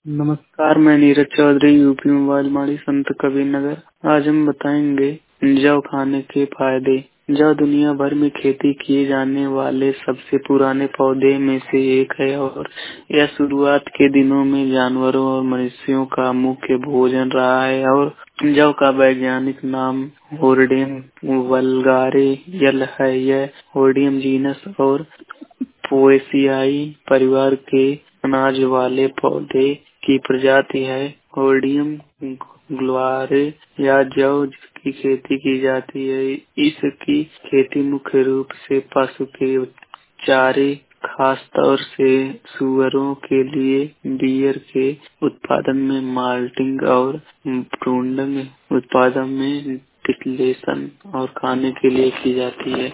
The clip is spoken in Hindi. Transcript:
नमस्कार, मैं नीरज चौधरी यूपी मोबाइल माड़ी संत कबीर नगर। आज हम बताएंगे जौ खाने के फायदे। जौ दुनिया भर में खेती किए जाने वाले सबसे पुराने पौधे में से एक है और यह शुरुआत के दिनों में जानवरों और मनुष्यों का मुख्य भोजन रहा है। और जौ का वैज्ञानिक नाम होर्डियम वल्गारे यल है। यह होर्डियम जीनस और पोएसियाई परिवार के अनाज वाले पौधे की प्रजाति है। होर्डियम ग्लोआरे या जौ की खेती की जाती है। इसकी खेती मुख्य रूप से पशु के चारे, खास तौर से सुअरों के लिए बियर के उत्पादन में, माल्टिंग और ब्रूडिंग उत्पादन में, डिस्टिलेशन और खाने के लिए की जाती है।